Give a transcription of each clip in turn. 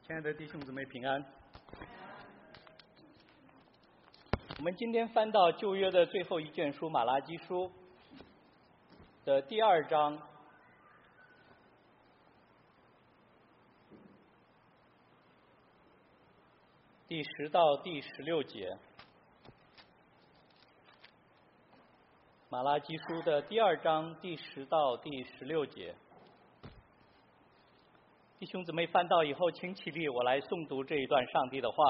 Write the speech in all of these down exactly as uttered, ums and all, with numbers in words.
亲爱的弟兄姊妹平安。我们今天翻到旧约的最后一卷书《马拉基书》的第二章，第十到第十六节。马拉基书的第二章第十到第十六节。弟兄姊妹翻到以后，请起立，我来诵读这一段上帝的话。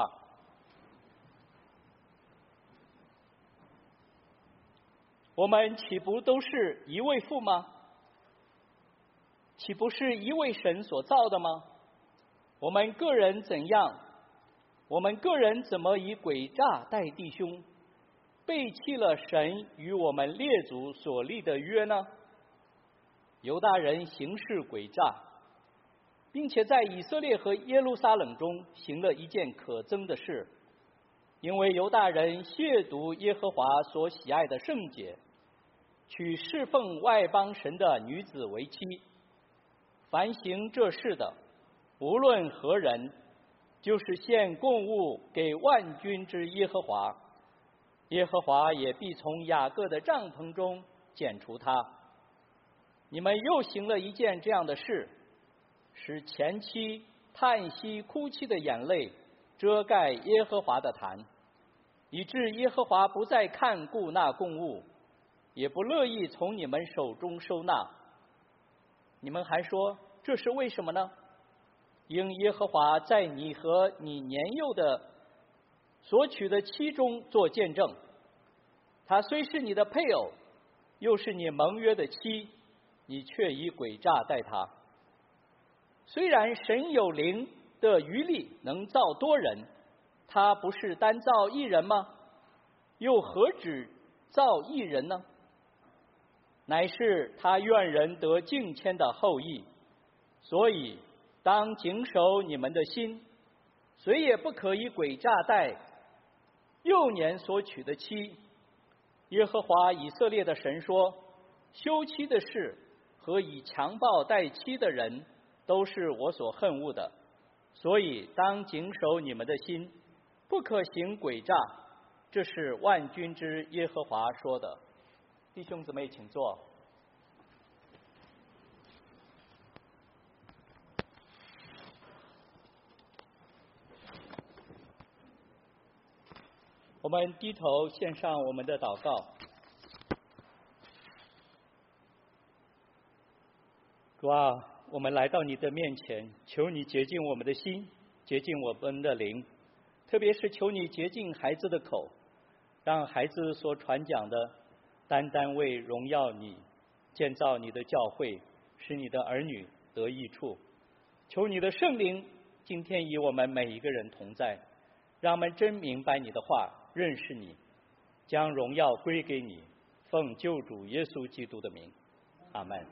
我们岂不都是一位父吗？岂不是一位神所造的吗？我们个人怎样？我们个人怎么以诡诈待弟兄，背弃了神与我们列祖所立的约呢？犹大人行事诡诈，并且在以色列和耶路撒冷中行了一件可憎的事，因为犹大人亵渎耶和华所喜爱的圣洁，娶侍奉外邦神的女子为妻。凡行这事的，无论何人，就是献供物给万军之耶和华，耶和华也必从雅各的帐篷中剪除他。你们又行了一件这样的事，使前妻叹息哭泣的眼泪遮盖耶和华的坛，以致耶和华不再看顾那供物，也不乐意从你们手中收纳。你们还说这是为什么呢？因耶和华在你和你年幼的所娶的妻中做见证，她虽是你的配偶，又是你盟约的妻，你却以诡诈待她。虽然神有灵的余力能造多人，他不是单造一人吗？又何止造一人呢？乃是他愿人得敬谦的后裔。所以当谨守你们的心，谁也不可以诡诈待幼年所娶的妻。耶和华以色列的神说，休妻的事和以强暴待妻的人都是我所恨恶的，所以当谨守你们的心，不可行诡诈。这是万军之耶和华说的。弟兄姊妹，请坐。我们低头献上我们的祷告。主啊，我们来到你的面前，求你洁净我们的心，洁净我们的灵，特别是求你洁净孩子的口，让孩子所传讲的单单为荣耀你，建造你的教会，使你的儿女得益处。求你的圣灵今天与我们每一个人同在，让我们真明白你的话，认识你，将荣耀归给你，奉救主耶稣基督的名，阿们。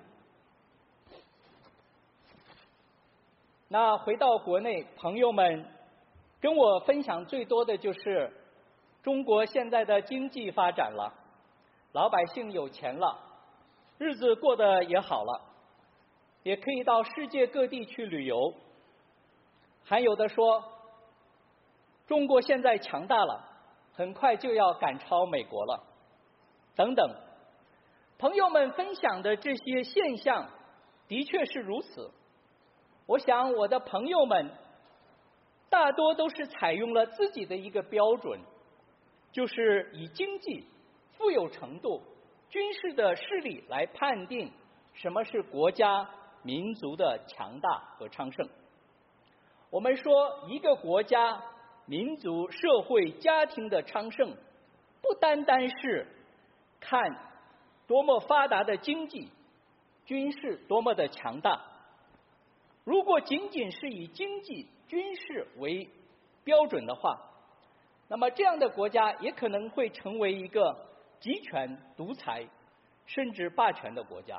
那回到国内，朋友们跟我分享最多的就是中国现在的经济发展了，老百姓有钱了，日子过得也好了，也可以到世界各地去旅游。还有的说中国现在强大了，很快就要赶超美国了，等等。朋友们分享的这些现象的确是如此。我想我的朋友们大多都是采用了自己的一个标准，就是以经济、富有程度、军事的势力来判定什么是国家民族的强大和昌盛。我们说一个国家民族社会家庭的昌盛，不单单是看多么发达的经济、军事多么的强大。如果仅仅是以经济、军事为标准的话，那么这样的国家也可能会成为一个集权、独裁甚至霸权的国家。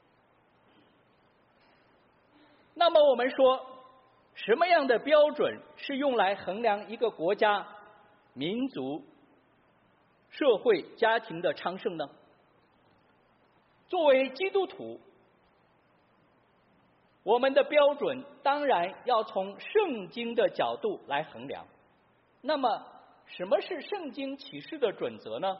那么我们说，什么样的标准是用来衡量一个国家民族社会家庭的昌盛呢？作为基督徒， 我们的标准当然要从圣经的角度来衡量。那么，什么是圣经启示的准则呢？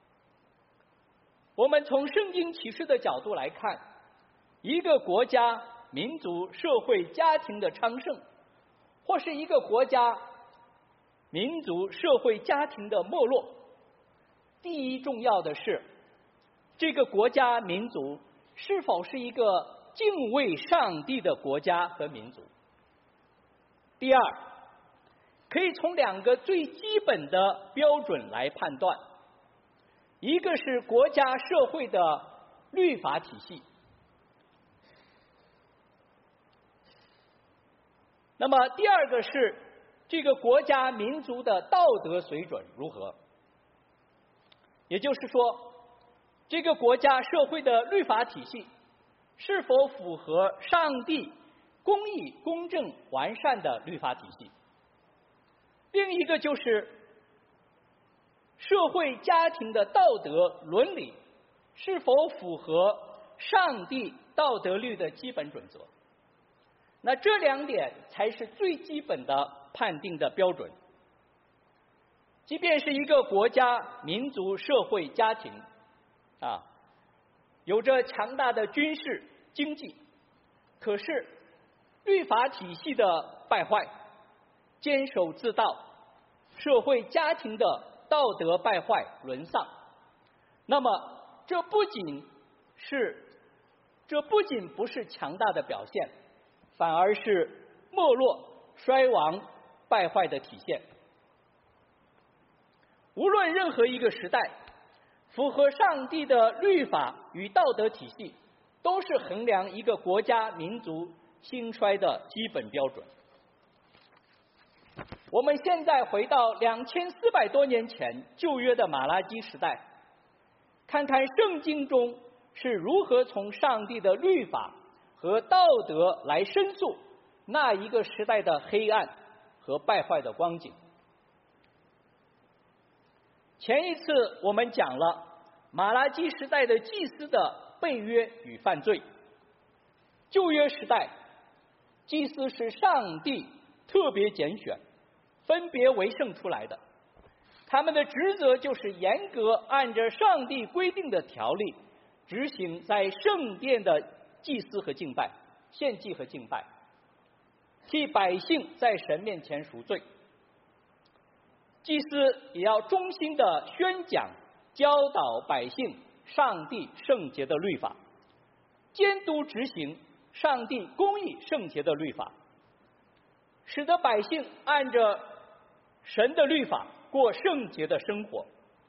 我们从圣经启示的角度来看，一个国家、民族、社会、家庭的昌盛，或是一个国家、民族、社会、家庭的没落，第一重要的是，这个国家、民族是否是一个敬畏上帝的国家和民族。第二，可以从两个最基本的标准来判断，一个是国家社会的律法体系，那么第二个是这个国家民族的道德水准如何。也就是说，这个国家社会的律法体系是否符合上帝公义、公正、完善的律法体系。另一个就是社会家庭的道德伦理是否符合上帝道德律的基本准则。那这两点才是最基本的判定的标准。即便是一个国家、民族、社会、家庭啊，有着强大的军事、经济，可是律法体系的败坏、坚守自盗、社会家庭的道德败坏沦丧，那么这不仅是这不仅不是强大的表现，反而是没落、衰亡、败坏的体现。无论任何一个时代，符合上帝的律法与道德体系，都是衡量一个国家民族兴衰的基本标准。我们现在回到两千四百多年前旧约的马拉基时代，看看圣经中是如何从上帝的律法和道德来申诉那一个时代的黑暗和败坏的光景。前一次我们讲了马拉基时代的祭司的背约与犯罪。旧约时代，祭司是上帝特别拣选、分别为圣出来的，他们的职责就是严格按着上帝规定的条例执行在圣殿的祭司和敬拜、献祭和敬拜，替百姓在神面前赎罪。祭司也要忠心的宣讲、教导百姓上帝圣洁的律法，监督执行上帝公义圣洁的律法，使得百姓按着神的律法过圣洁的生活。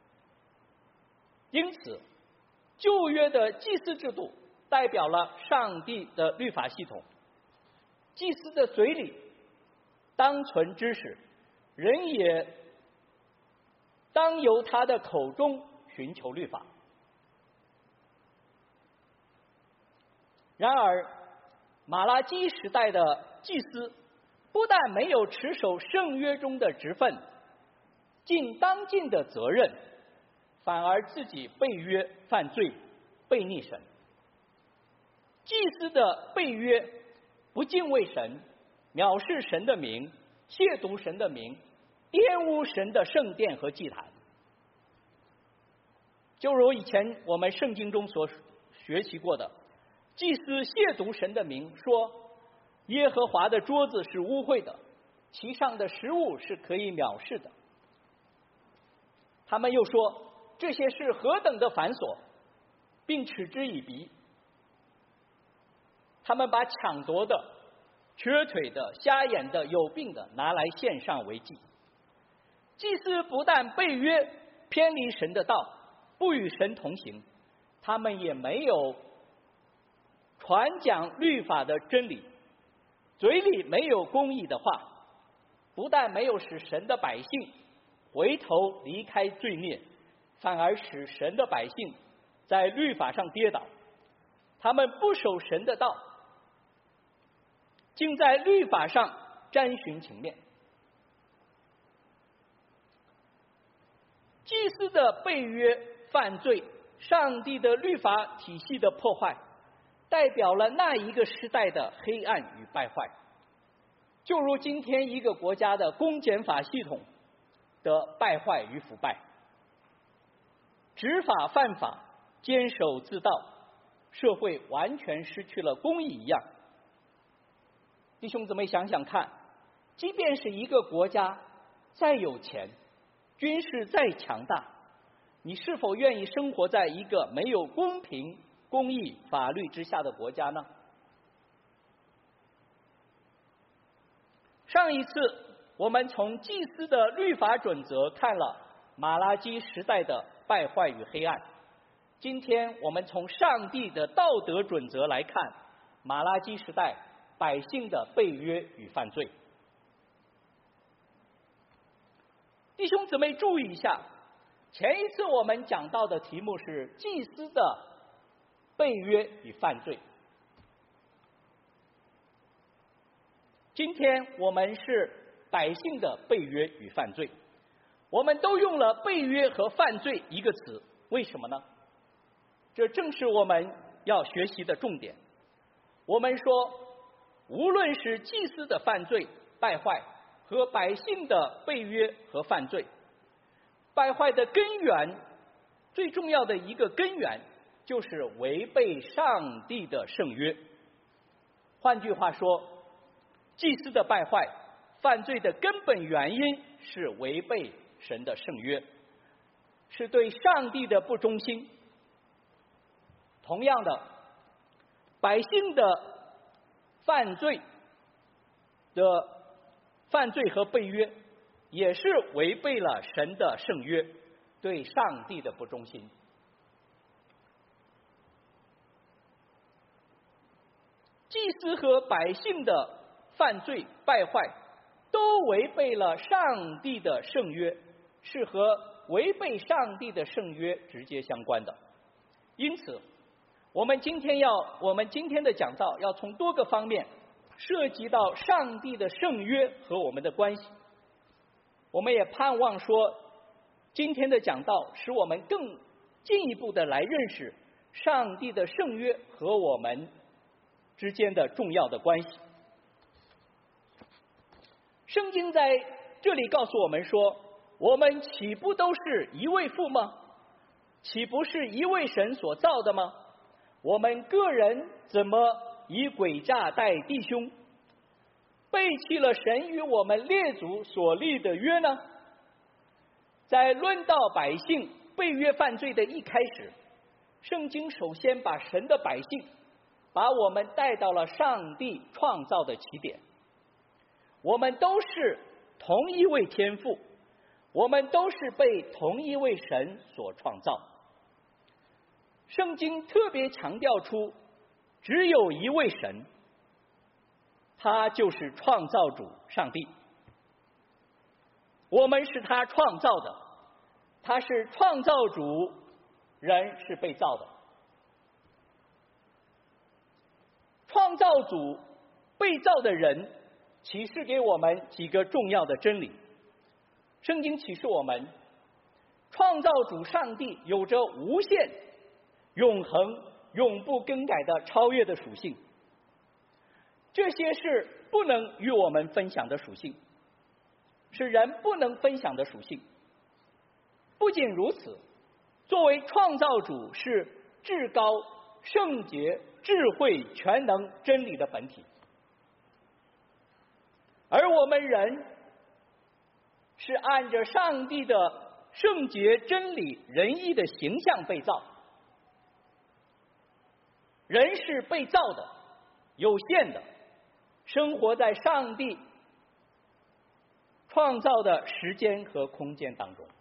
因此，旧约的祭司制度代表了上帝的律法系统。祭司的嘴里当存知识，人也当由他的口中寻求律法。然而，马拉基时代的祭司不但没有持守圣约中的职分，尽当尽的责任，反而自己背约犯罪，背逆神。祭司的背约不敬畏神，藐视神的名，亵渎神的名，玷污神的圣殿和祭坛。就如以前我们圣经中所学习过的，祭司亵渎神的名，说耶和华的桌子是污秽的，其上的食物是可以藐视的。他们又说这些是何等的繁琐，并嗤之以鼻。他们把抢夺的、瘸腿的、瞎眼的、有病的拿来献上为祭。祭司不但背约偏离神的道，不与神同行，他们也没有传讲律法的真理，嘴里没有公义的话，不但没有使神的百姓回头离开罪孽，反而使神的百姓在律法上跌倒。他们不守神的道，竟在律法上沾寻情面。祭司的背约犯罪，上帝的律法体系的破坏， 代表了那一个时代的黑暗与败坏，就如今天一个国家的公检法系统的败坏与腐败，执法犯法，监守自盗，社会完全失去了公义一样。弟兄姊妹想想看，即便是一个国家再有钱，军事再强大，你是否愿意生活在一个没有公平、公义、法律之下的国家呢？上一次我们从祭司的律法准则看了马拉基时代的败坏与黑暗，今天我们从上帝的道德准则来看马拉基时代百姓的背约与犯罪。弟兄姊妹注意一下，前一次我们讲到的题目是祭司的背约与犯罪，今天我们是百姓的背约与犯罪。我们都用了背约和犯罪一个词，为什么呢？这正是我们要学习的重点。我们说，无论是祭司的犯罪败坏和百姓的背约和犯罪，败坏的根源，最重要的一个根源就是违背上帝的圣约。换句话说，祭司的败坏犯罪的根本原因是违背神的圣约，是对上帝的不忠心。同样的，百姓的犯罪的犯罪和背约也是违背了神的圣约，对上帝的不忠心。祭司和百姓的犯罪败坏都违背了上帝的圣约，是和违背上帝的圣约直接相关的。因此我们今天要我们今天的讲道要从多个方面涉及到上帝的圣约和我们的关系。我们也盼望说，今天的讲道使我们更进一步的来认识上帝的圣约和我们之间的重要的关系。圣经在这里告诉我们说，我们岂不都是一位父吗？岂不是一位神所造的吗？我们个人怎么以诡诈待弟兄，背弃了神与我们列祖所立的约呢？在论到百姓背约犯罪的一开始，圣经首先把神的百姓把我们带到了上帝创造的起点。我们都是同一位天父，我们都是被同一位神所创造。圣经特别强调出只有一位神，他就是创造主上帝。我们是他创造的，他是创造主，人是被造的。创造主被造的人启示给我们几个重要的真理。圣经启示我们，创造主上帝有着无限、永恒、永不更改的超越的属性，这些是不能与我们分享的属性，是人不能分享的属性。不仅如此，作为创造主是至高、圣洁、智慧、全能、真理的本体，而我们人是按着上帝的圣洁、真理、仁义的形象被造。人是被造的，有限的，生活在上帝创造的时间和空间当中。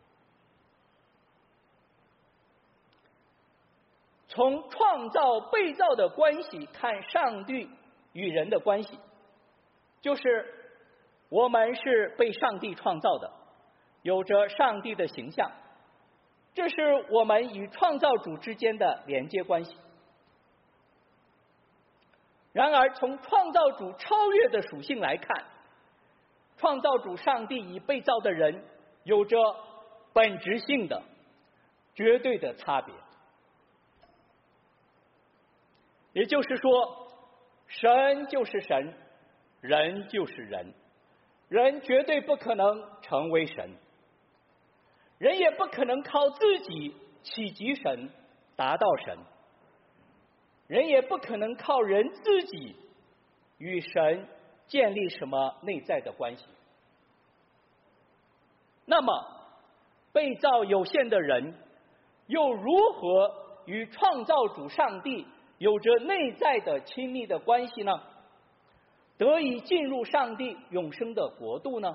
从创造被造的关系看上帝与人的关系，就是我们是被上帝创造的，有着上帝的形象，这是我们与创造主之间的连接关系。然而从创造主超越的属性来看，创造主上帝与被造的人有着本质性的绝对的差别。 也就是说，神就是神，人就是人，人绝对不可能成为神，人也不可能靠自己企及神，达到神，人也不可能靠人自己与神建立什么内在的关系。那么被造有限的人又如何与创造主上帝有着内在的亲密的关系呢？得以进入上帝永生的国度呢？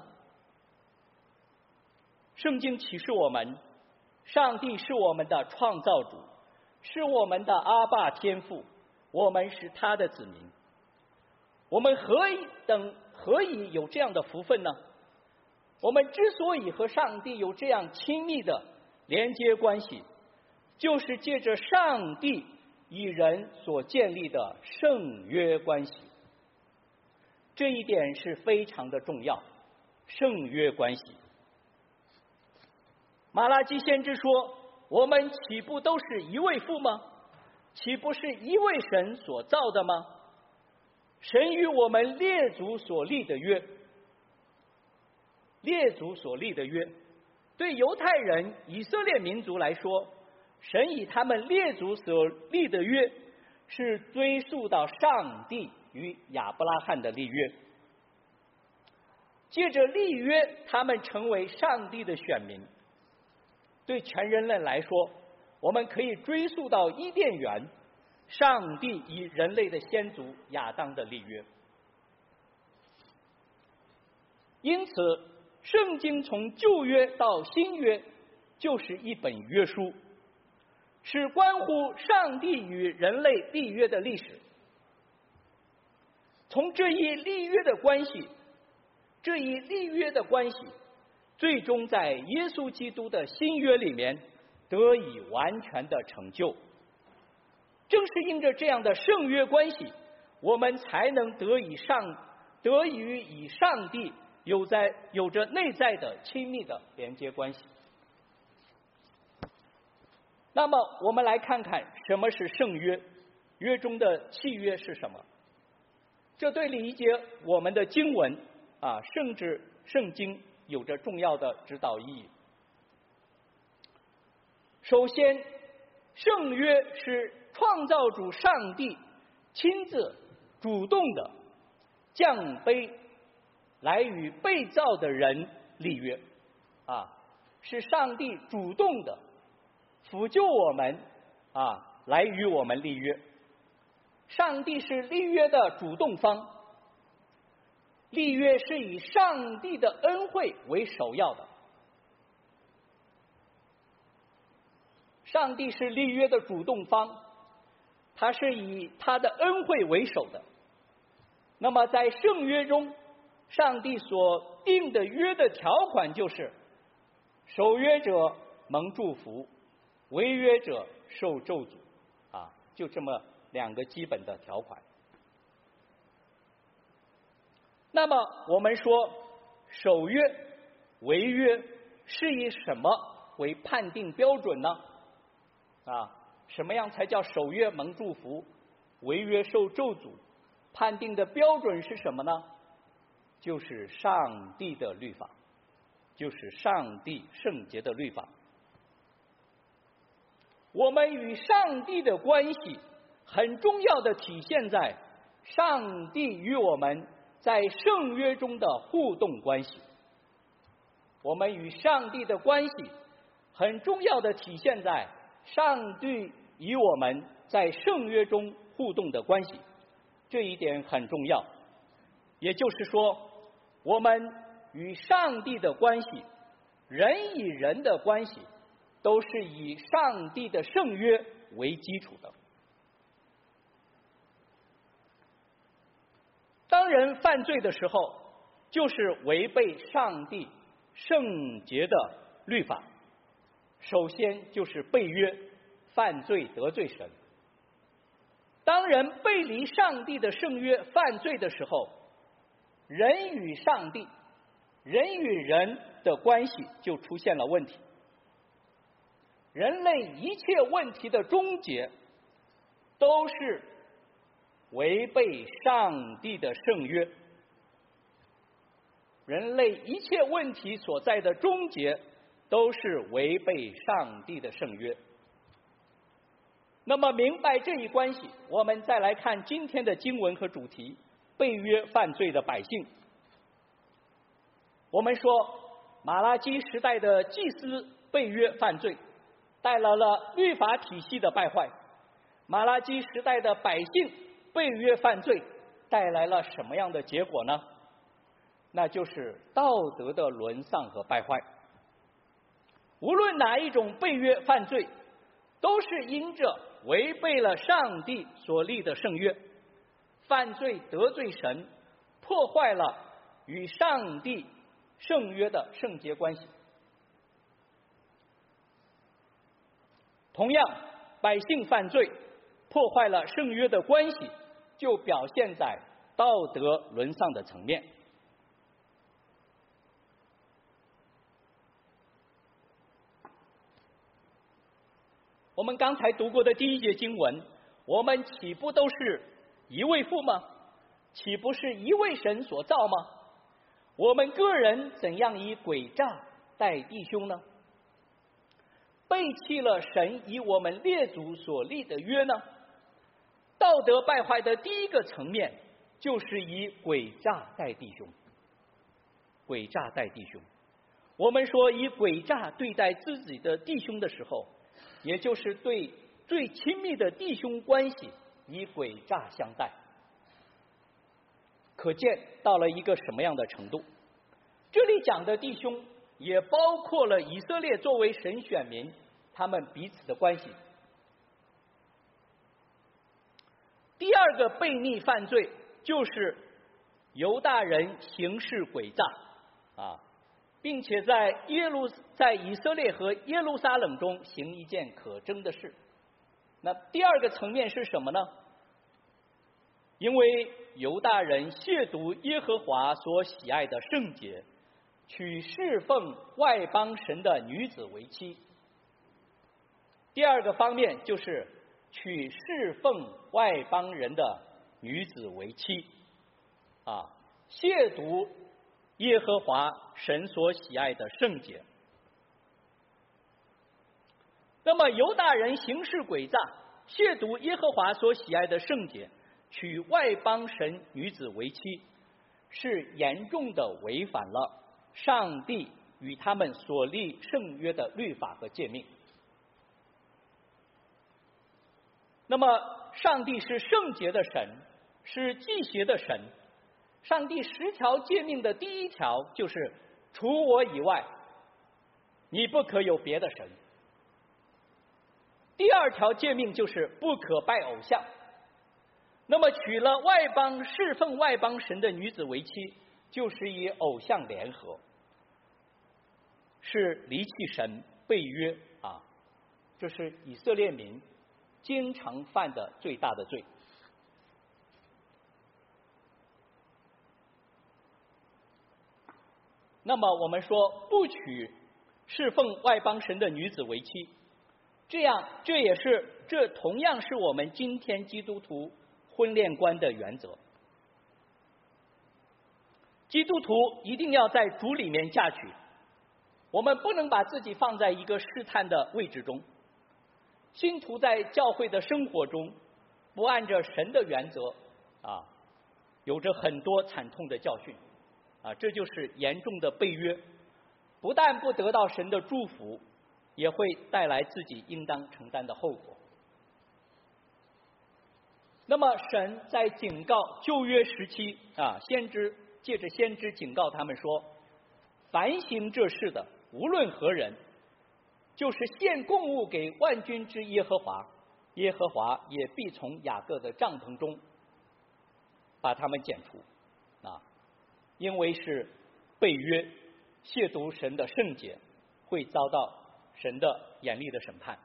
圣经启示我们，上帝是我们的创造主，是我们的阿爸天父，我们是他的子民。我们何以等何以有这样的福分呢？我们之所以和上帝有这样亲密的连接关系，就是借着上帝与人所建立的圣约关系。这一点是非常的重要，圣约关系。马拉基先知说，我们岂不都是一位父吗？岂不是一位神所造的吗？神与我们列祖所立的约，列祖所立的约，对犹太人以色列民族来说，神以他们列祖所立的约是追溯到上帝与亚伯拉罕的立约，借着立约他们成为上帝的选民。对全人类来说，我们可以追溯到伊甸园，上帝与人类的先祖亚当的立约。因此圣经从旧约到新约就是一本约书，是关乎上帝与人类立约的历史。从这一立约的关系，这一立约的关系最终在耶稣基督的新约里面得以完全的成就。正是因着这样的圣约关系，我们才能得以上得以与上帝有在有着内在的亲密的连接关系。那么我们来看看什么是圣约，约中的契约是什么？这对理解我们的经文啊，甚至圣经有着重要的指导意义。首先，圣约是创造主上帝亲自主动的降卑来与被造的人立约啊，是上帝主动的辅救我们啊，来与我们立约。上帝是立约的主动方，立约是以上帝的恩惠为首要的。上帝是立约的主动方，他是以他的恩惠为首的。那么在圣约中，上帝所定的约的条款就是守约者蒙祝福，违约者受咒诅啊，就这么两个基本的条款。那么我们说守约违约是以什么为判定标准呢？啊，什么样才叫守约蒙祝福，违约受咒诅？判定的标准是什么呢？就是上帝的律法，就是上帝圣洁的律法。我们与上帝的关系很重要的体现在上帝与我们在圣约中的互动关系。我们与上帝的关系很重要的体现在上帝与我们在圣约中互动的关系，这一点很重要。也就是说，我们与上帝的关系，人与人的关系，都是以上帝的圣约为基础的。当人犯罪的时候，就是违背上帝圣洁的律法，首先就是背约，犯罪得罪神。当人背离上帝的圣约犯罪的时候，人与上帝、人与人的关系就出现了问题。人类一切问题的终结，都是违背上帝的圣约。人类一切问题所在的终结，都是违背上帝的圣约。那么明白这一关系，我们再来看今天的经文和主题：被约犯罪的百姓。我们说，马拉基时代的祭司被约犯罪，带来了律法体系的败坏；马拉基时代的百姓被约犯罪，带来了什么样的结果呢？那就是道德的沦丧和败坏。无论哪一种被约犯罪，都是因着违背了上帝所立的圣约，犯罪得罪神，破坏了与上帝圣约的圣洁关系。同样，百姓犯罪，破坏了圣约的关系，就表现在道德沦丧的层面。我们刚才读过的第一节经文，我们岂不都是一位父吗？岂不是一位神所造吗？我们个人怎样以诡诈待弟兄呢？背弃了神以我们列祖所立的约呢？道德败坏的第一个层面，就是以诡诈待弟兄。诡诈待弟兄，我们说以诡诈对待自己的弟兄的时候，也就是对最亲密的弟兄关系以诡诈相待。可见到了一个什么样的程度？这里讲的弟兄也包括了以色列作为神选民，他们彼此的关系。第二个悖逆犯罪就是犹大人行事诡诈啊，并且在耶路在以色列和耶路撒冷中行一件可憎的事。那第二个层面是什么呢？因为犹大人亵渎耶和华所喜爱的圣洁，娶侍奉外邦神的女子为妻。第二个方面就是娶侍奉外邦人的女子为妻，啊，亵渎耶和华神所喜爱的圣洁。那么犹大人行事诡诈，亵渎耶和华所喜爱的圣洁，娶外邦神女子为妻，是严重的违反了上帝与他们所立圣约的律法和诫命。那么上帝是圣洁的神，是祭邪的神。上帝十条诫命的第一条就是除我以外你不可有别的神。第二条诫命就是不可拜偶像。那么娶了外邦侍奉外邦神的女子为妻，就是以偶像联合，是离弃神，背约啊，这是以色列民经常犯的最大的罪。那么我们说不娶侍奉外邦神的女子为妻，这样这也是这同样是我们今天基督徒婚恋观的原则。基督徒一定要在主里面嫁娶，我们不能把自己放在一个试探的位置中。信徒在教会的生活中不按着神的原则啊，有着很多惨痛的教训啊，这就是严重的背约，不但不得到神的祝福，也会带来自己应当承担的后果。那么神在警告旧约时期啊，先知借着先知警告他们说，凡行这事的无论何人，就是献供物给万军之耶和华，耶和华也必从雅各的帐篷中把他们剪除啊，因为是背约亵渎神的圣洁，会遭到神的严厉的审判。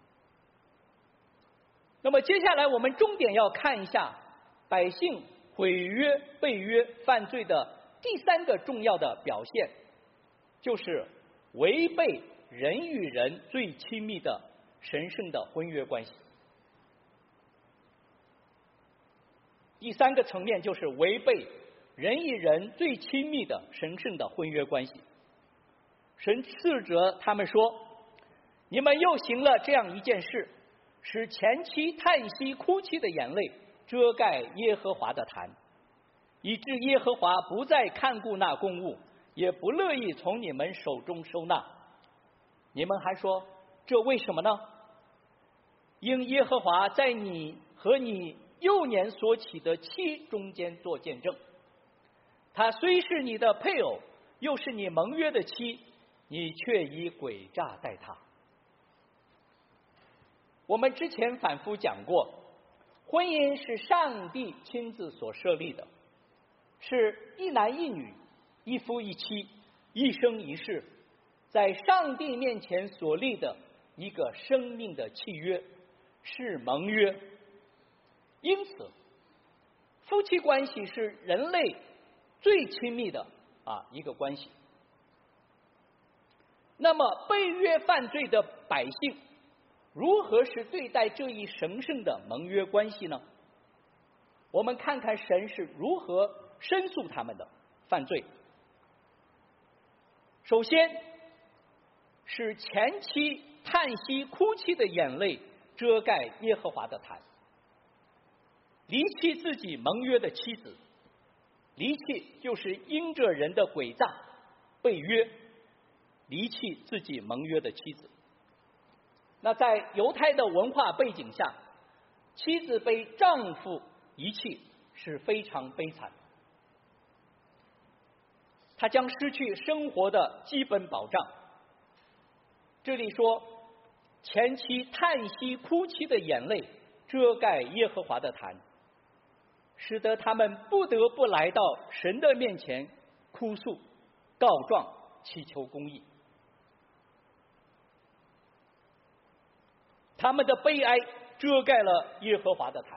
那么接下来我们重点要看一下百姓毁约背约犯罪的第三个重要的表现，就是违背人与人最亲密的神圣的婚约关系。 第三个层面就是违背人与人最亲密的神圣的婚约关系。神斥责他们说，你们又行了这样一件事，使前妻叹息哭泣的眼泪遮盖耶和华的坛，以致耶和华不再看顾那公物，也不乐意从你们手中收纳。你们还说，这为什么呢？因耶和华在你和你幼年所起的妻中间做见证，他虽是你的配偶，又是你盟约的妻，你却以诡诈待他。我们之前反复讲过，婚姻是上帝亲自所设立的，是一男一女，一夫一妻，一生一世，在上帝面前所立的一个生命的契约，是盟约。因此夫妻关系是人类最亲密的啊一个关系。那么被约犯罪的百姓如何是对待这一神圣的盟约关系呢？我们看看神是如何申诉他们的犯罪。首先是前妻叹息哭泣的眼泪遮盖耶和华的坛，离弃自己盟约的妻子，离弃就是因着人的诡诈被约，离弃自己盟约的妻子。那在犹太的文化背景下，妻子被丈夫遗弃是非常悲惨的，她将失去生活的基本保障。这里说前妻叹息哭泣的眼泪遮盖耶和华的坛，使得他们不得不来到神的面前哭诉告状，祈求公义。他们的悲哀遮盖了耶和华的坛。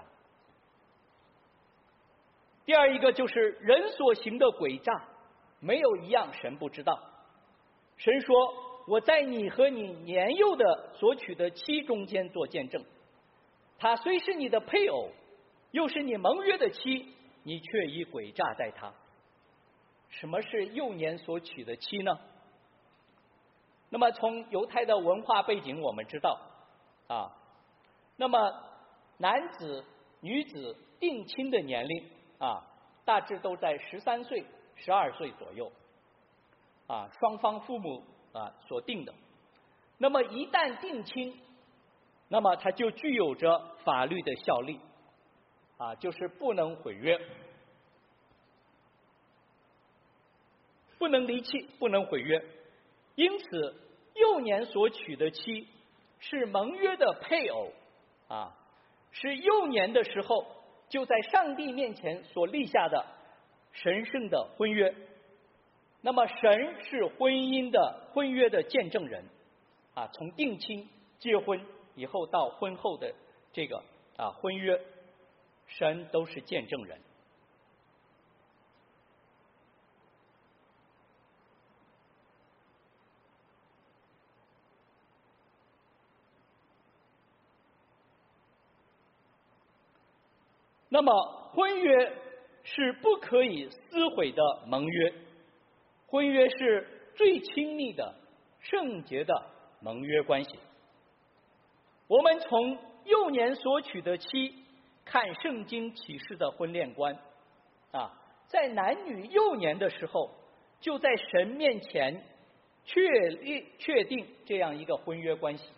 第二一个就是人所行的诡诈，没有一样神不知道。神说，我在你和你年幼的所娶的妻中间做见证，她虽是你的配偶，又是你盟约的妻，你却以诡诈待她。什么是幼年所娶的妻呢？那么从犹太的文化背景我们知道啊，那么男子女子定亲的年龄啊，大致都在十三岁十二岁左右啊，双方父母啊所定的。那么一旦定亲，那么它就具有着法律的效力啊，就是不能毁约，不能离弃，不能毁约。因此幼年所娶的妻是盟约的配偶啊，是幼年的时候就在上帝面前所立下的神圣的婚约。那么神是婚姻的婚约的见证人啊，从定亲结婚以后到婚后的这个啊婚约，神都是见证人。那么婚约是不可以撕毁的盟约，婚约是最亲密的圣洁的盟约关系。我们从幼年所娶的妻看圣经启示的婚恋观啊，在男女幼年的时候就在神面前确立确定这样一个婚约关系，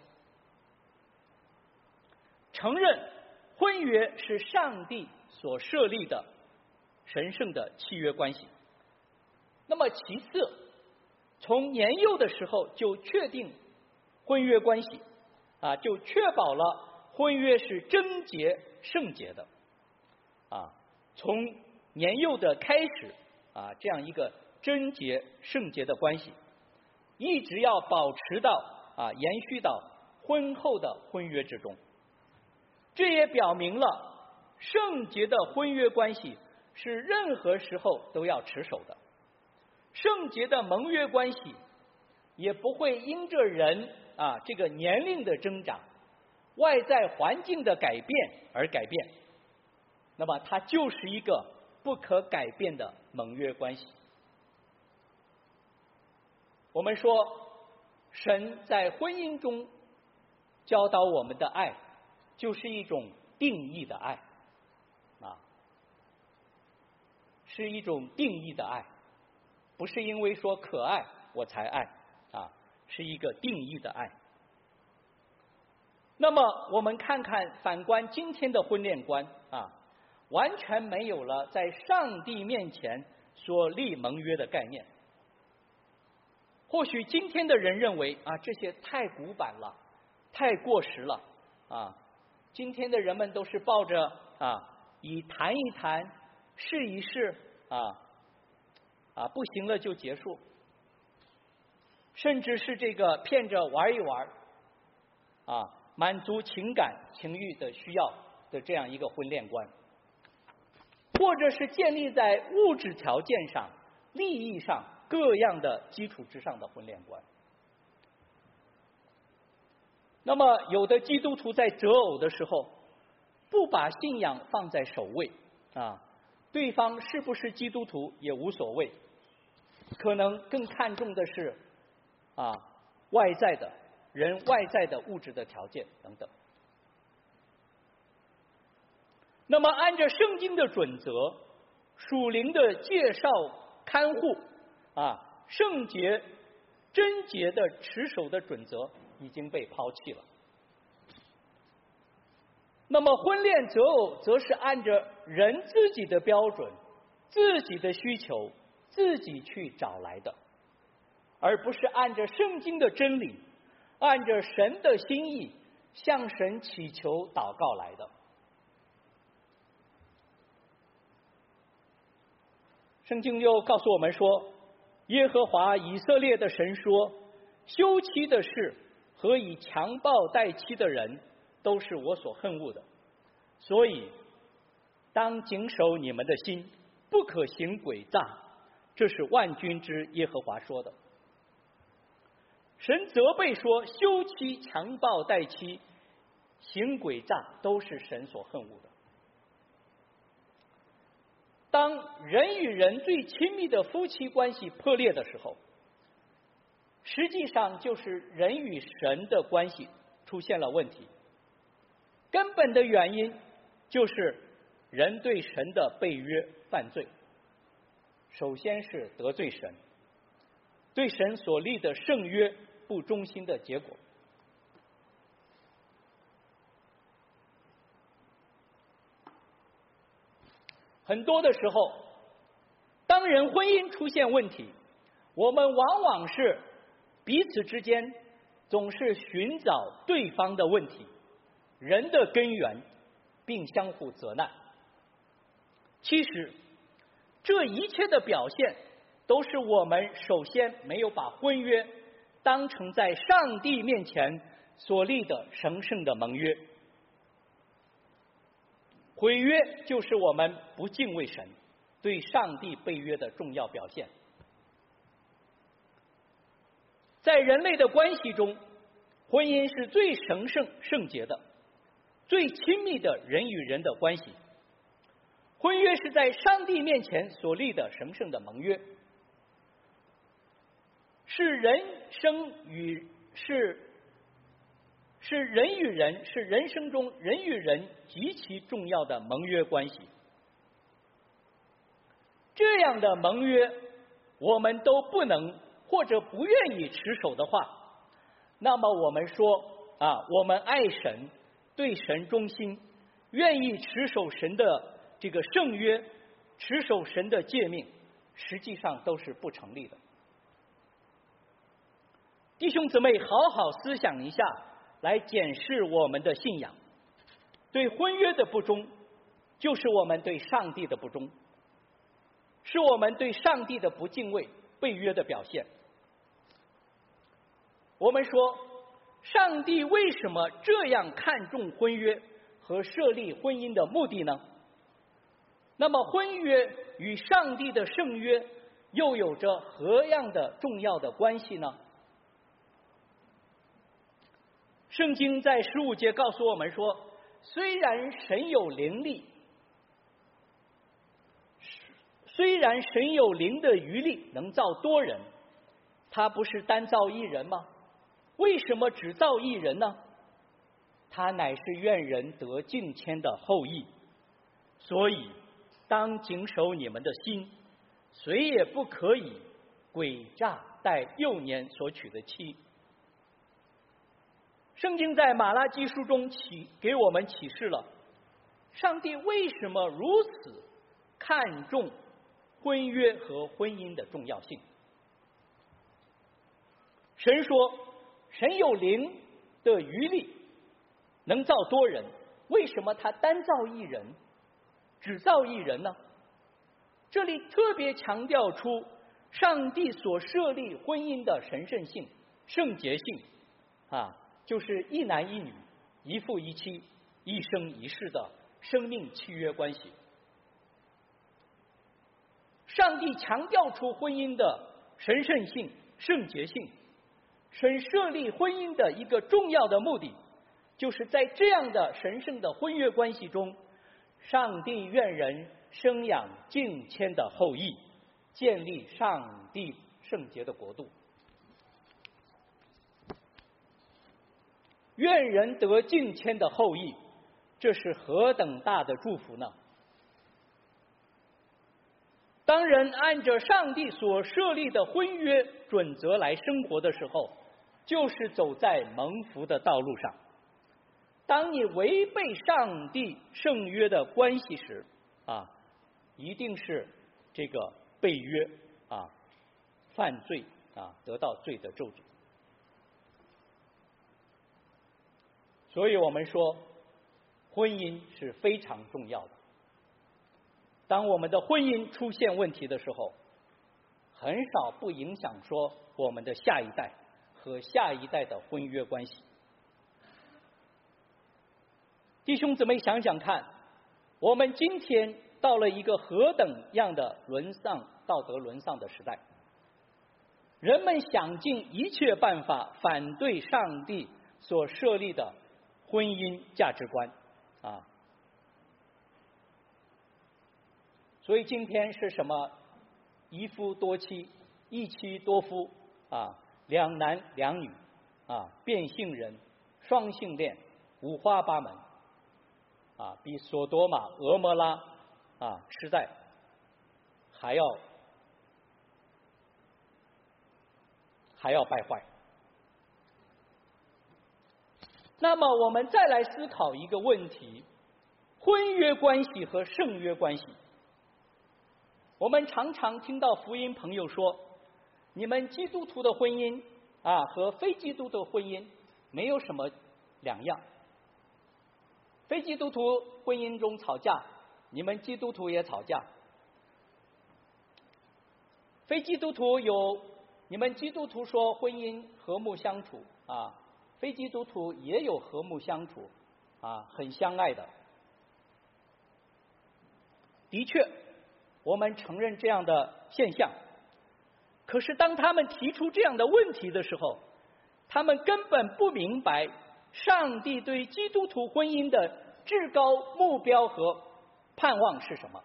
承认婚约是上帝所设立的神圣的契约关系。那么其次，从年幼的时候就确定婚约关系啊，就确保了婚约是贞洁圣洁的啊。从年幼的开始啊，这样一个贞洁圣洁的关系，一直要保持到啊，延续到婚后的婚约之中。这也表明了圣洁的婚约关系是任何时候都要持守的。圣洁的盟约关系也不会因着人啊这个年龄的增长、外在环境的改变而改变。 那么它就是一个不可改变的盟约关系。我们说，神在婚姻中教导我们的爱，就是一种定义的爱，啊，是一种定义的爱，不是因为说可爱我才爱，啊，是一个定义的爱。那么我们看看，反观今天的婚恋观啊，完全没有了在上帝面前所立盟约的概念。或许今天的人认为啊，这些太古板了，太过时了啊。今天的人们都是抱着啊，以谈一谈，试一试啊啊，不行了就结束，甚至是这个骗着玩一玩啊，满足情感情欲的需要的这样一个婚恋观，或者是建立在物质条件上、利益上各样的基础之上的婚恋观。那么有的基督徒在择偶的时候，不把信仰放在首位啊，对方是不是基督徒也无所谓，可能更看重的是啊外在的人外在的物质的条件等等。那么按照圣经的准则，属灵的介绍看护啊圣洁贞洁的持守的准则已经被抛弃了。那么婚恋择偶则是按着人自己的标准、自己的需求自己去找来的，而不是按着圣经的真理、按着神的心意向神祈求祷告来的。圣经又告诉我们说，耶和华以色列的神说，休妻的事和以强暴待妻的人都是我所恨恶的，所以当谨守你们的心，不可行诡诈，这是万军之耶和华说的。神责备说，休妻、强暴待妻、行诡诈都是神所恨恶的。当人与人最亲密的夫妻关系破裂的时候，实际上就是人与神的关系出现了问题。根本的原因就是人对神的背约犯罪，首先是得罪神，对神所立的圣约不忠心的结果。很多的时候，当人婚姻出现问题，我们往往是彼此之间总是寻找对方的问题，人的根源，并相互责难。其实这一切的表现都是我们首先没有把婚约当成在上帝面前所立的神圣的盟约。毁约就是我们不敬畏神，对上帝背约的重要表现。在人类的关系中，婚姻是最神圣圣洁的，最亲密的人与人的关系。婚约是在上帝面前所立的神圣的盟约，是人生与是是人与人是人生中人与人极其重要的盟约关系。这样的盟约我们都不能或者不愿意持守的话，那么我们说啊，我们爱神，对神忠心，愿意持守神的这个圣约，持守神的诫命，实际上都是不成立的。弟兄姊妹，好好思想一下，来检视我们的信仰。对婚约的不忠，就是我们对上帝的不忠，是我们对上帝的不敬畏、背约的表现。我们说，上帝为什么这样看重婚约和设立婚姻的目的呢？那么婚约与上帝的圣约又有着何样的重要的关系呢？圣经在十五节告诉我们说，虽然神有灵力， 虽然神有灵的余力，能造多人，他不是单造一人吗？为什么只造一人呢？他乃是愿人得敬谦的后裔，所以当谨守你们的心，谁也不可以诡诈待幼年所娶的妻。圣经在马拉基书中启给我们启示了上帝为什么如此看重婚约和婚姻的重要性。神说，神有灵的余力，能造多人，为什么他单造一人，只造一人呢？这里特别强调出上帝所设立婚姻的神圣性、圣洁性啊，就是一男一女、一夫一妻、一生一世的生命契约关系。上帝强调出婚姻的神圣性、圣洁性。神设立婚姻的一个重要的目的，就是在这样的神圣的婚约关系中，上帝愿人生养敬谦的后裔，建立上帝圣洁的国度。愿人得敬谦的后裔，这是何等大的祝福呢？当人按着上帝所设立的婚约准则来生活的时候，就是走在蒙福的道路上。当你违背上帝圣约的关系时啊，一定是这个背约啊，犯罪啊，得到罪的咒诅。所以我们说，婚姻是非常重要的。当我们的婚姻出现问题的时候，很少不影响说我们的下一代和下一代的婚约关系。弟兄姊妹想想看，我们今天到了一个何等样的沦丧、道德沦丧的时代，人们想尽一切办法反对上帝所设立的婚姻价值观啊。所以今天是什么一夫多妻、一妻多夫啊，两男两女啊，变性人、双性恋，五花八门啊，比索多玛、俄摩拉啊时代还要还要败坏。那么我们再来思考一个问题：婚约关系和圣约关系。我们常常听到福音朋友说，你们基督徒的婚姻啊和非基督徒的婚姻没有什么两样。非基督徒婚姻中吵架，你们基督徒也吵架。非基督徒有你们基督徒说婚姻和睦相处啊，非基督徒也有和睦相处啊，很相爱的。的确，我们承认这样的现象。可是当他们提出这样的问题的时候，他们根本不明白上帝对基督徒婚姻的至高目标和盼望是什么。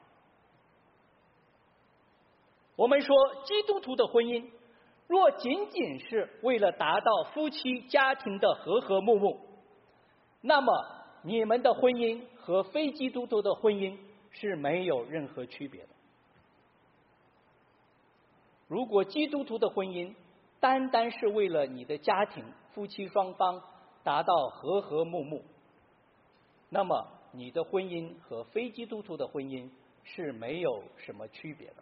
我们说，基督徒的婚姻若仅仅是为了达到夫妻家庭的和和睦睦，那么你们的婚姻和非基督徒的婚姻是没有任何区别的。如果基督徒的婚姻单单是为了你的家庭夫妻双方达到和和睦睦，那么你的婚姻和非基督徒的婚姻是没有什么区别的。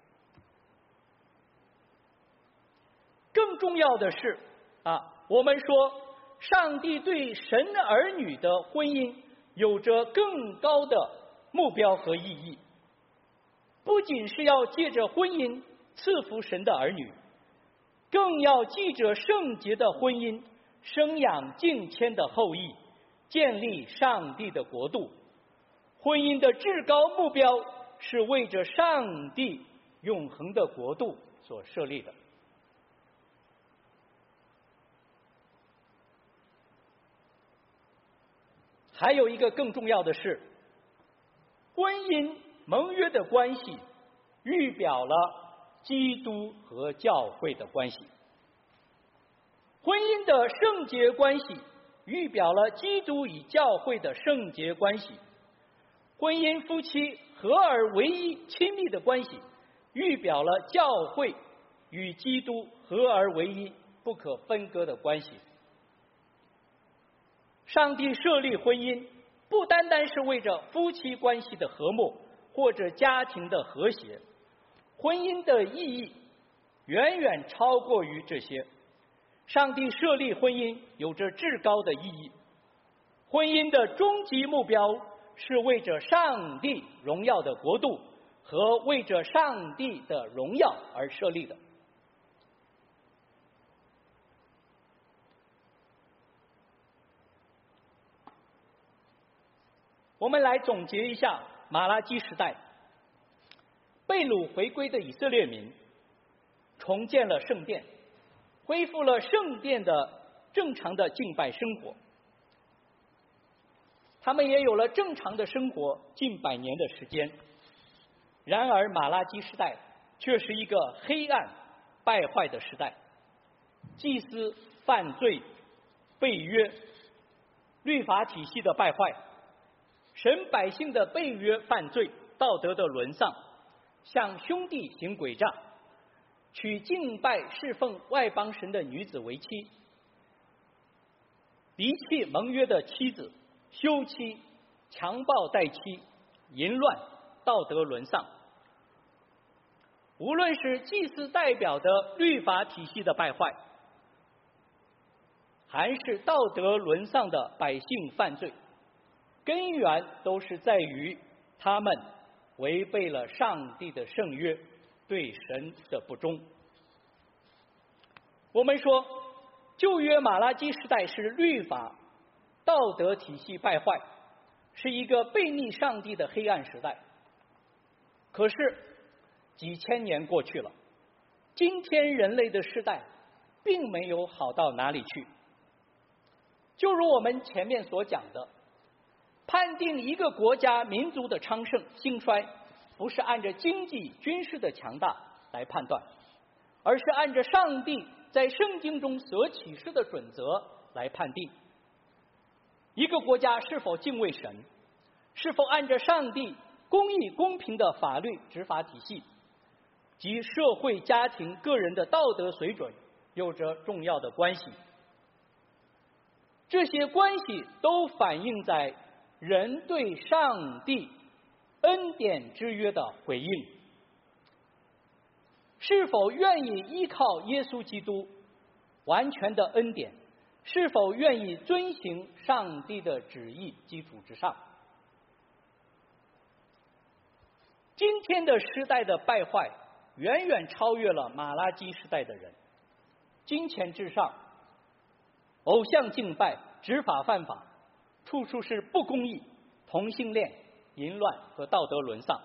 更重要的是啊，我们说上帝对神儿女的婚姻有着更高的目标和意义，不仅是要借着婚姻赐福神的儿女，更要记着圣洁的婚姻生养敬谦的后裔，建立上帝的国度。婚姻的至高目标是为着上帝永恒的国度所设立的。还有一个更重要的是，婚姻盟约的关系预表了基督和教会的关系。婚姻的圣洁关系预表了基督与教会的圣洁关系。婚姻夫妻合而为一亲密的关系预表了教会与基督合而为一不可分割的关系。上帝设立婚姻不单单是为着夫妻关系的和睦或者家庭的和谐，婚姻的意义远远超过于这些。上帝设立婚姻有着至高的意义，婚姻的终极目标是为着上帝荣耀的国度和为着上帝的荣耀而设立的。我们来总结一下马拉基时代，被掳回归的以色列民重建了圣殿，恢复了圣殿的正常的敬拜生活，他们也有了正常的生活近百年的时间。然而马拉基时代却是一个黑暗败坏的时代，祭司犯罪背约，律法体系的败坏，神百姓的背约犯罪，道德的沦丧，向兄弟行诡诈，娶敬拜侍奉外邦神的女子为妻，离弃盟约的妻子，休妻，强暴待妻，淫乱，道德沦丧。无论是祭司代表的律法体系的败坏，还是道德沦丧的百姓犯罪，根源都是在于他们违背了上帝的圣约，对神的不忠。我们说旧约马拉基时代是律法道德体系败坏，是一个悖逆上帝的黑暗时代。可是几千年过去了，今天人类的时代并没有好到哪里去。就如我们前面所讲的，判定一个国家民族的昌盛兴衰，不是按着经济军事的强大来判断，而是按着上帝在圣经中所启示的准则来判定。一个国家是否敬畏神，是否按着上帝公义公平的法律执法体系及社会家庭个人的道德水准有着重要的关系。这些关系都反映在人对上帝恩典之约的回应，是否愿意依靠耶稣基督完全的恩典，是否愿意遵行上帝的旨意基础之上。今天的时代的败坏远远超越了马拉基时代的人，金钱至上，偶像敬拜，执法犯法，处处是不公义，同性恋，淫乱和道德沦丧。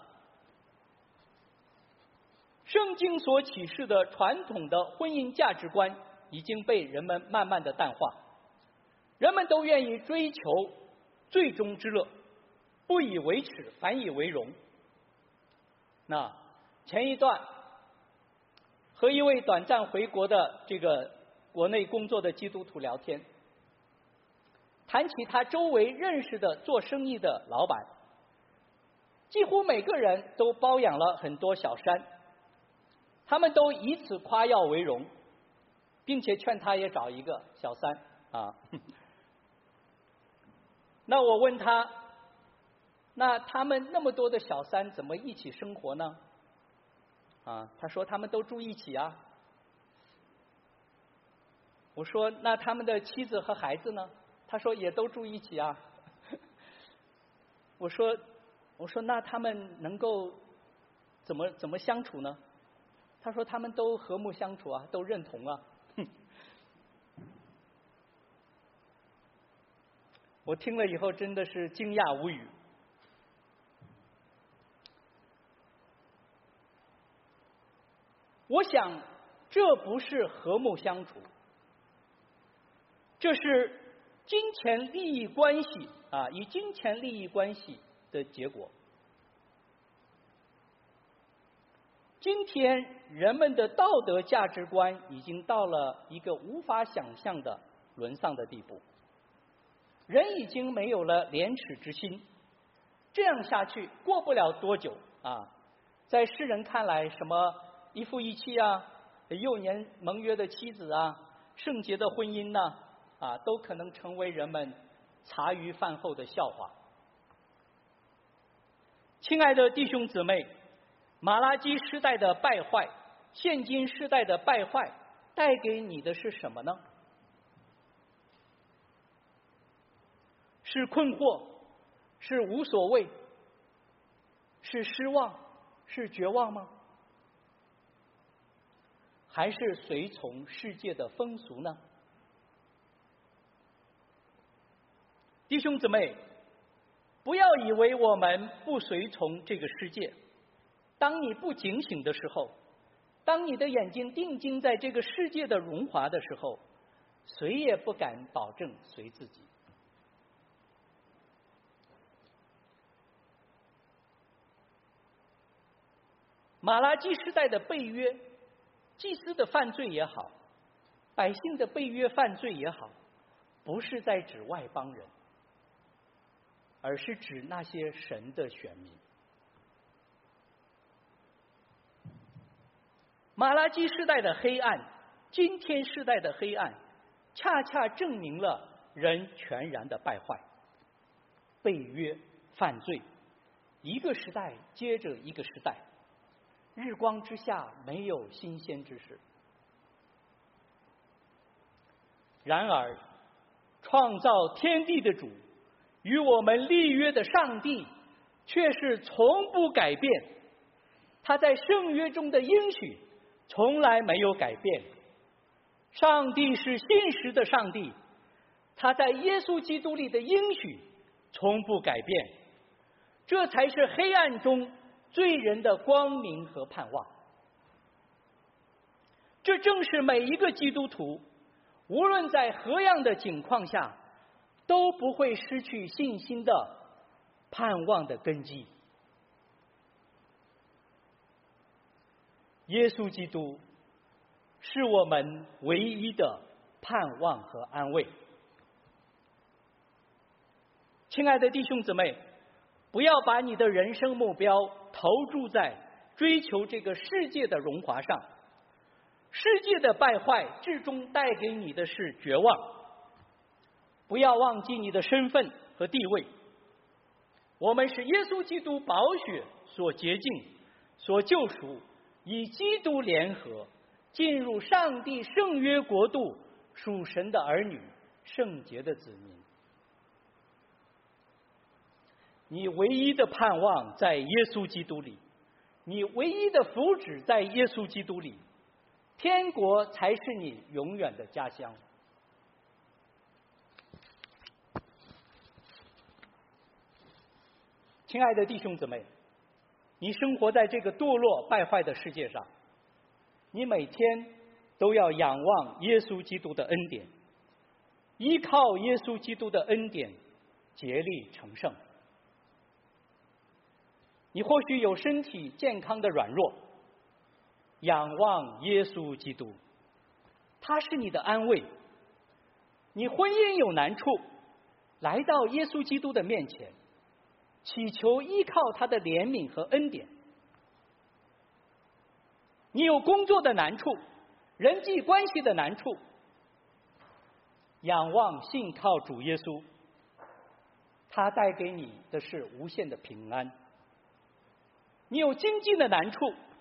圣经所启示的传统的婚姻价值观已经被人们慢慢的淡化，人们都愿意追求最终之乐，不以为耻，反以为荣。那前一段和一位短暂回国的这个国内工作的基督徒聊天，谈起他周围认识的做生意的老板，几乎每个人都包养了很多小三，他们都以此夸耀为荣，并且劝他也找一个小三啊。那我问他，那他们那么多的小三怎么一起生活呢？啊，他说他们都住一起啊。我说那他们的妻子和孩子呢？他说也都住一起啊。我说我说那他们能够怎么怎么相处呢？他说他们都和睦相处啊，都认同啊。我听了以后真的是惊讶无语。我想这不是和睦相处，这是金钱利益关系啊，以金钱利益关系的结果。 今天人们的道德价值观已经到了一个无法想象的沦丧的地步，人已经没有了廉耻之心。这样下去，过不了多久啊，在世人看来，什么一夫一妻啊，幼年盟约的妻子啊，圣洁的婚姻呢、啊，啊，都可能成为人们茶余饭后的笑话。亲爱的弟兄姊妹，马拉基时代的败坏，现今时代的败坏，带给你的是什么呢？是困惑，是无所谓，是失望，是绝望吗？还是随从世界的风俗呢？弟兄姊妹，不要以为我们不随从这个世界。当你不警醒的时候，当你的眼睛定睛在这个世界的荣华的时候，谁也不敢保证随自己。马拉基时代的背约，祭司的犯罪也好，百姓的背约犯罪也好，不是在指外邦人，而是指那些神的选民。马拉基时代的黑暗，今天时代的黑暗，恰恰证明了人全然的败坏，背约犯罪，一个时代接着一个时代，日光之下没有新鲜之事。然而，创造天地的主，与我们立约的上帝，却是从不改变。他在圣约中的应许，从来没有改变。上帝是信实的上帝，他在耶稣基督里的应许，从不改变。这才是黑暗中罪人的光明和盼望。这正是每一个基督徒，无论在何样的境况下，都不会失去信心的盼望的根基。耶稣基督是我们唯一的盼望和安慰。亲爱的弟兄姊妹，不要把你的人生目标投注在追求这个世界的荣华上。世界的败坏至终带给你的是绝望。不要忘记你的身份和地位。我们是耶稣基督宝血所洁净、所救赎，以基督联合，进入上帝圣约国度，属神的儿女，圣洁的子民。你唯一的盼望在耶稣基督里，你唯一的福祉在耶稣基督里，天国才是你永远的家乡。亲爱的弟兄姊妹，你生活在这个堕落败坏的世界上，你每天都要仰望耶稣基督的恩典，依靠耶稣基督的恩典，竭力成圣。你或许有身体健康的软弱，仰望耶稣基督，他是你的安慰。你婚姻有难处，来到耶稣基督的面前，祈求依靠他的怜悯和恩典。你有工作的难处，人际关系的难处，仰望信靠主耶稣，他带给你的是无限的平安。你有经济的难处，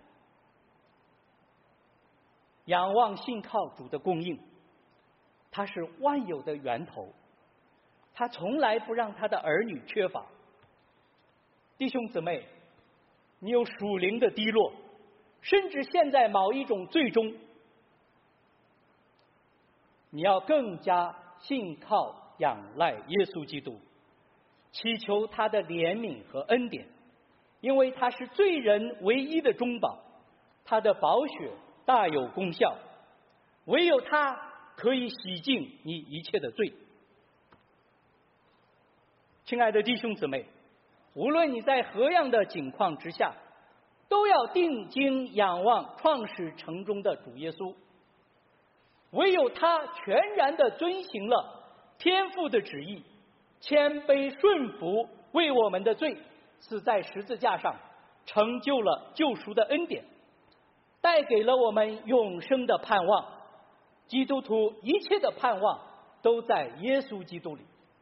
仰望信靠主的供应，他是万有的源头，他从来不让他的儿女缺乏。弟兄姊妹，你有属灵的低落，甚至陷在某一种罪中，你要更加信靠仰赖耶稣基督，祈求他的怜悯和恩典，因为他是罪人唯一的中保，他的宝血大有功效，唯有他可以洗净你一切的罪。亲爱的弟兄姊妹，无论你在何样的境况之下， 都要定睛仰望创始成终的主耶稣。唯有他全然的遵行了天父的旨意，谦卑顺服，为我们的罪死在十字架上，成就了救赎的恩典，带给了我们永生的盼望。基督徒一切的盼望都在耶稣基督里。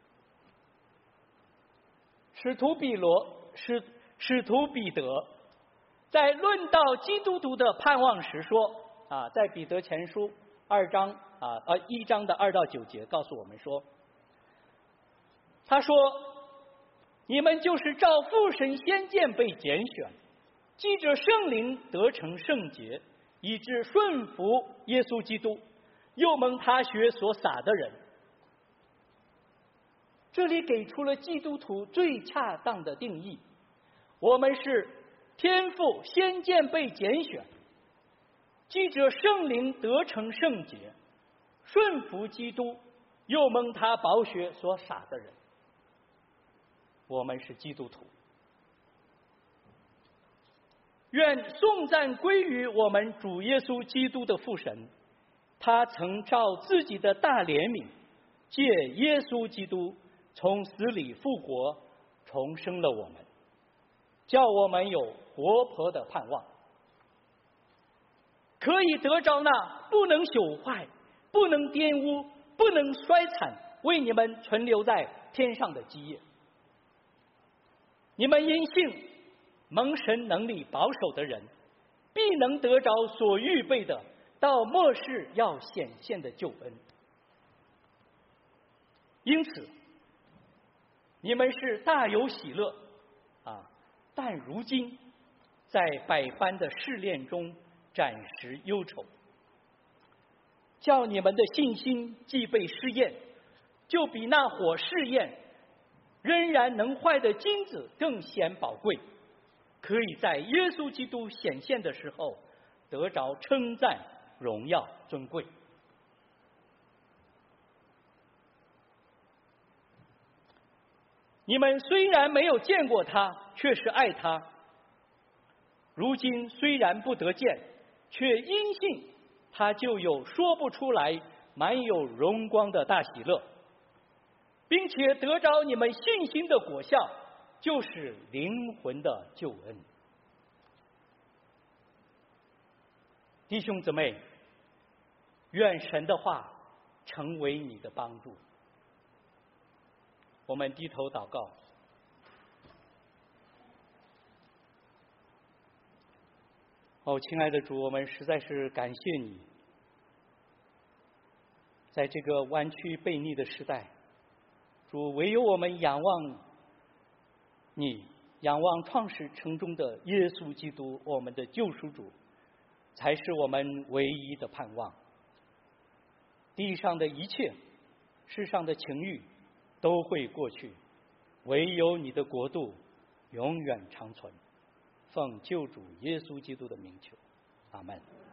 使徒彼罗使使徒彼得在论到基督徒的盼望时说啊，在彼得前书二章啊呃一章的二到九节告诉我们说，他说：“你们就是照父神先见被拣选，记着圣灵得成圣洁，以致顺服耶稣基督，又蒙他血所洒的人。”这里给出了基督徒最恰当的定义：我们是天父先见被拣选，记着圣灵得成圣洁，顺服基督，又蒙他宝血所洒的人。我们是基督徒。愿颂赞归于我们主耶稣基督的父神，他曾照自己的大怜悯，借耶稣基督从死里复活，重生了我们，叫我们有活泼的盼望，可以得着那不能朽坏、不能玷污、不能衰残，为你们存留在天上的基业。你们因信蒙神能力保守的人，必能得着所预备的到末世要显现的救恩。因此你们是大有喜乐啊！但如今在百般的试炼中暂时忧愁，叫你们的信心既被试验，就比那火试验仍然能坏的金子更显宝贵，可以在耶稣基督显现的时候得着称赞、荣耀、尊贵。你们虽然没有见过他，却是爱他；如今虽然不得见，却因信他就有说不出来、满有荣光的大喜乐，并且得着你们信心的果效，就是灵魂的救恩。弟兄姊妹，愿神的话成为你的帮助。我们低头祷告。哦，亲爱的主，我们实在是感谢你，在这个弯曲悖逆的时代，主，唯有我们仰望你，仰望创始成终的耶稣基督，我们的救赎主，才是我们唯一的盼望。地上的一切，世上的情欲都会过去，唯有你的国度永远长存。奉救主耶稣基督的名求，阿们。